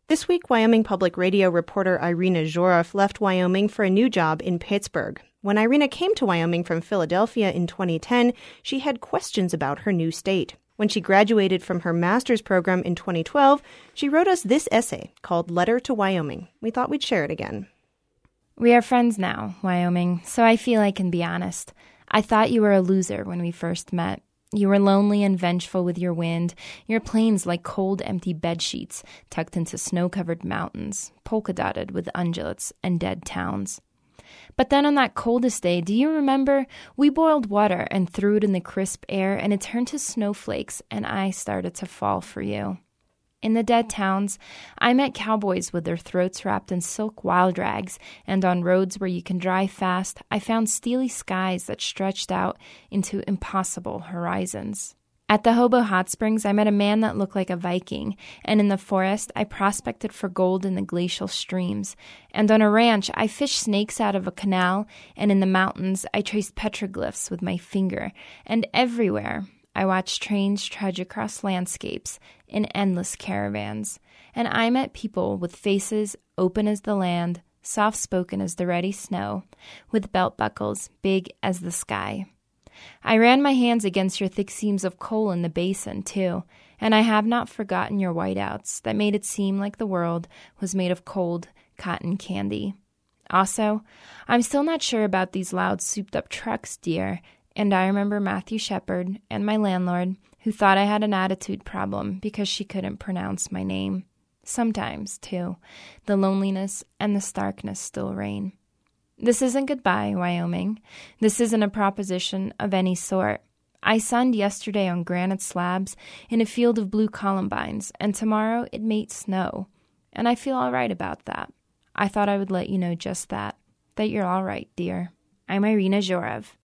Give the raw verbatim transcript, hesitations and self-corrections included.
This week, Wyoming Public Radio reporter Irina Zhorov left Wyoming for a new job in Pittsburgh. When Irina came to Wyoming from Philadelphia in twenty ten, she had questions about her new state. When she graduated from her master's program in twenty twelve, she wrote us this essay called Letter to Wyoming. We thought we'd share it again. We are friends now, Wyoming, so I feel I can be honest. I thought you were a loser when we first met. You were lonely and vengeful with your wind, your plains like cold, empty bedsheets tucked into snow-covered mountains, polka-dotted with ungulates and dead towns. But then on that coldest day, do you remember? We boiled water and threw it in the crisp air, and it turned to snowflakes, and I started to fall for you. In the dead towns, I met cowboys with their throats wrapped in silk wild rags, and on roads where you can drive fast, I found steely skies that stretched out into impossible horizons. At the Hobo Hot Springs, I met a man that looked like a Viking, and in the forest, I prospected for gold in the glacial streams. And on a ranch, I fished snakes out of a canal, and in the mountains, I traced petroglyphs with my finger. And everywhere, I watched trains trudge across landscapes in endless caravans. And I met people with faces open as the land, soft-spoken as the ready snow, with belt buckles big as the sky. I ran my hands against your thick seams of coal in the basin, too, and I have not forgotten your whiteouts that made it seem like the world was made of cold cotton candy. Also, I'm still not sure about these loud souped-up trucks, dear, and I remember Matthew Shepard and my landlord, who thought I had an attitude problem because she couldn't pronounce my name. Sometimes, too, the loneliness and the starkness still reign. This isn't goodbye, Wyoming. This isn't a proposition of any sort. I sunned yesterday on granite slabs in a field of blue columbines, and tomorrow it may snow. And I feel all right about that. I thought I would let you know just that, that you're all right, dear. I'm Irina Zhorov.